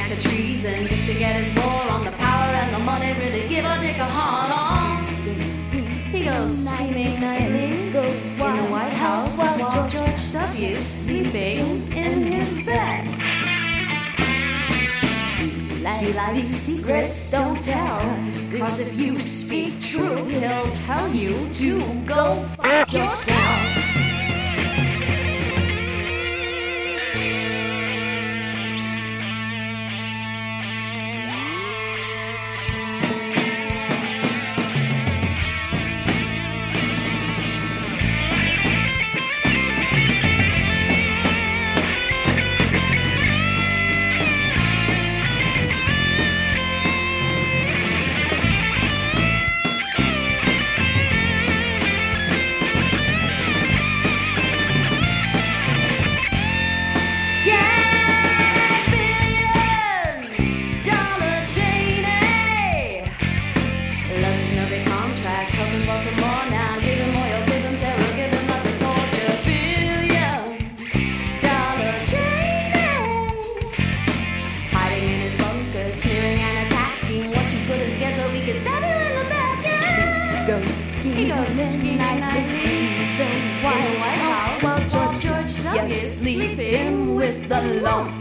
act of treason just to get his war on the power and the money. Really give a dick a hard on. He goes screaming nightly in the White House while George W.'s sleeping in his bed. He likes secrets, don't tell, 'cause if you speak truth, he'll tell you to go fuck yourself. Sleeping with the lump.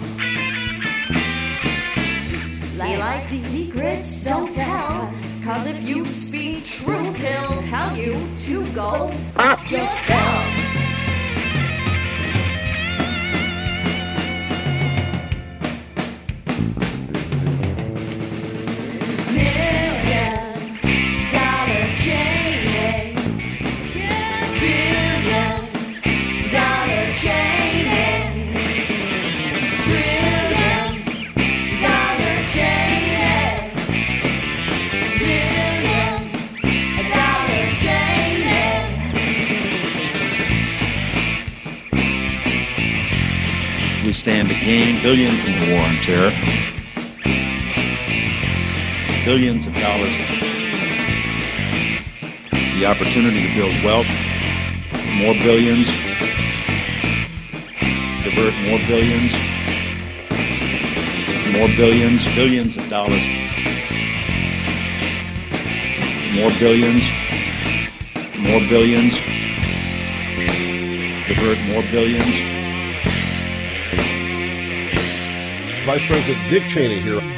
He likes secrets, don't tell, 'cause if you speak truth, he'll tell you to go fuck yourself. We stand to gain billions in the war on terror. Billions of dollars. The opportunity to build wealth. More billions. Divert more billions. More billions. Billions of dollars. More billions. More billions. Divert more billions. Vice President Dick Cheney here.